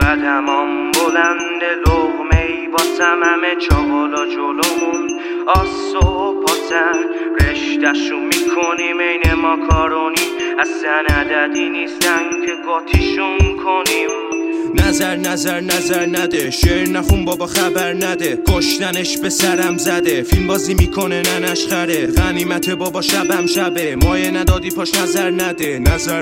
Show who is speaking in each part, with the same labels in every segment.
Speaker 1: قدمام بلند لغمه‌ای واسم همه چاقالا جلومون آسو پاتن رشتشو میکنیم این ماکارونی اصلا عددی نیستن که قاطیشون کنیم. نظر نده شعر نخون بابا خبر نده کشتنش به سرم زده فیلم بازی میکنه ننش خره غنیمت بابا شبم شبه مایه ندادی پاش نظر نده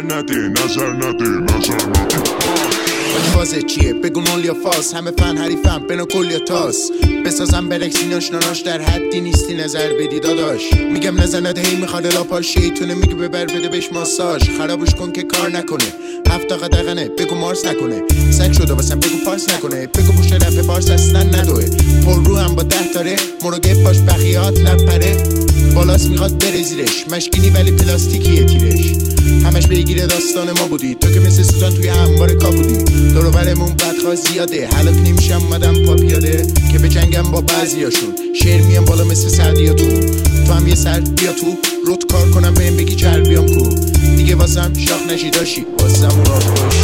Speaker 2: فازه چیه بگو مول یا فاز همه فن حریفم بنا کل یا تاس بسازم برکسی ناش در حدی نیستی نظر بدی داداش میگم نزنده هی میخواد لاپال شیطونه میگه ببر بده بهش ماساژ خرابش کن که کار نکنه 7 قدغنه بگو مارس نکنه سگ شده واسم بگو پارس نکنه بگو پوش رپ پارس اصلا ندوه پر رو هم با 10 تاره مروگه باش بخیات نپره بالاست میخواد بره زیرش مشکینی ولی پلاستیکیه تیرش همش بگیره داستان ما بودی تو که مثل سوزان توی انبار کا بودی دور و برمون بدخواه زیاده هلاک نمیشم اومدم پا پیاده که به جنگم با بعضیاشون شعر میام بالا مثل سردیاتون تو هم یه سر بیا تو رود کار کنم بهم بگی چربیام کو دیگه واسم شاخ نشی داشی واسم اون را خوش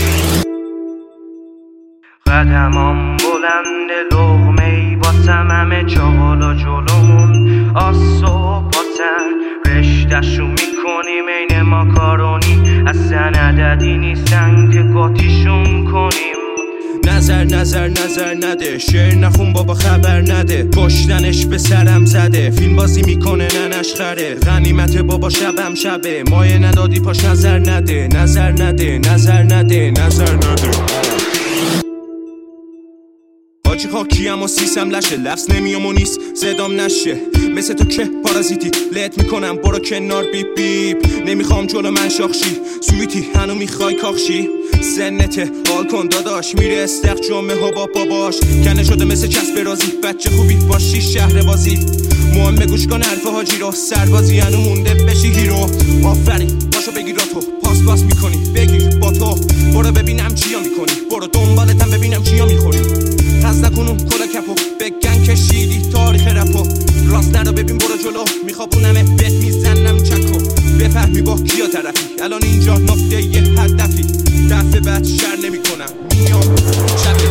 Speaker 1: قدمام بلند لغمه‌ای واسم همه چاقالا جلومون آسو پاتن رشتشو میکنیم این ماکارونی اصلا عددی نیستن که قاطیشون کنیم. نظر نده شعر نخون بابا خبر نده کشتنش به سرم زده فیلم بازی میکنه ننش خره غنیمت بابا شبم شبه مایه ندادی پاش نظر نده حاجی خاکیم و سیسم لشه لفظ نمیام و نیست زدام نشه مثل تو که پارازیتی لت میکنم برو کنار بیپ بیپ نمیخوام جلو من شاخشی سویتی هنو میخوای کاخشی سنته حال کن داداش میره استق جمعه ها با باباش کنه شده مثل چسب رازی بچه خوبی باشی شهر بازی مهم گوش کن حرف حاجی رو سربازی هنو مونده بشی هیرو آفرین باشو بگیر را تو پاس میکنی بگیر با تو برو ببینم چیا میکنی برو دنبالتم ببینم چیا میخوری خز نکنم کلا کپو بگن کشیدی تاریخ رپو راست نرو ببین برو جلو میخوابونمه بهت میزنم چکو بفهمی با کیا طرفی الان اینجا نقطه یه هدفی دفعه بعد شر نمیکنم میام شب